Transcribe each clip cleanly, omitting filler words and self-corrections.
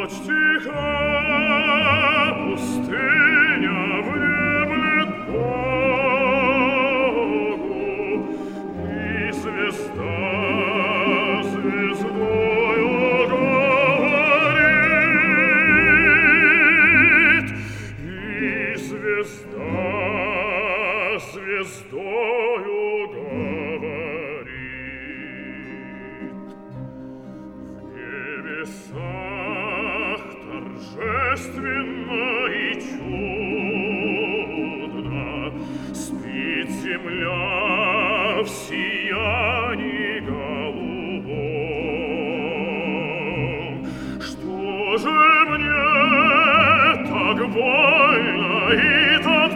Ночь тиха, пустыня внемлет Богу, и звезда звездою говорит, и звезда звездою говорит. В небесах торжественно и чудно спит земля в сиянии голубом. Что же мне так больно и так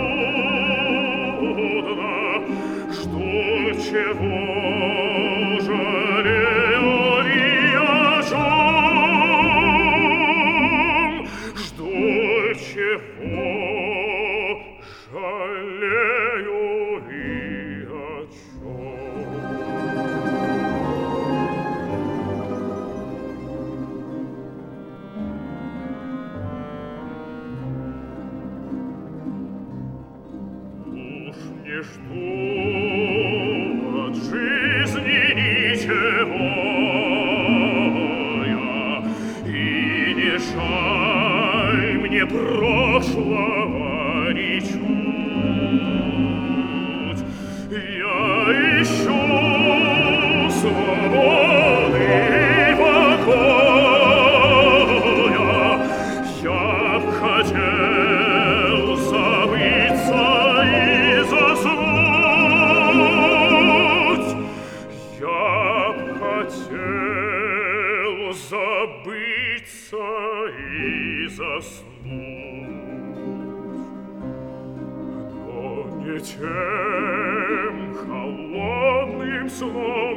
трудно? Что чего жалею ли о чем? Что чего жалею ли о чем? Уж не жду от жизни ничего я, и не жаль мне прошлого ни чуть. Я ищу свободы и покоя, я б хотел забыться и заснуть. Я б хотел забыться и заснуть. Но не тем холодным сном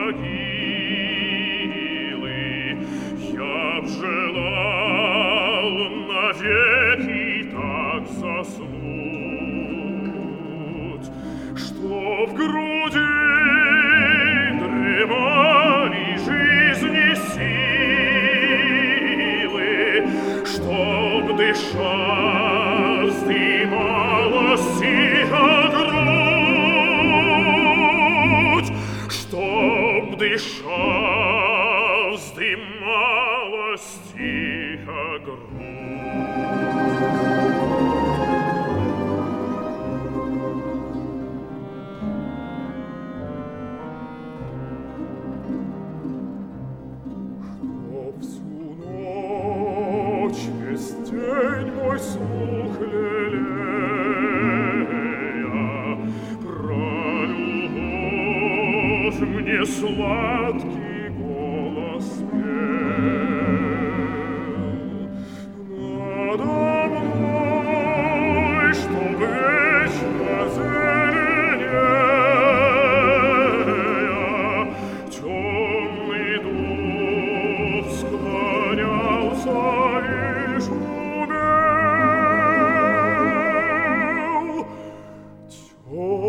могилы я б желал навеки так заснуть, что в груди дремали жизни силы, чтоб дыша вздымалась тихо грудь, чтоб дыша вздымалась тихо грудь. Чтоб всю ночь весь день мой слух лелея про любовь мне сладкий голос пел. Надо мной, чтоб вечно зеленея, темный дух склонялся и шумел.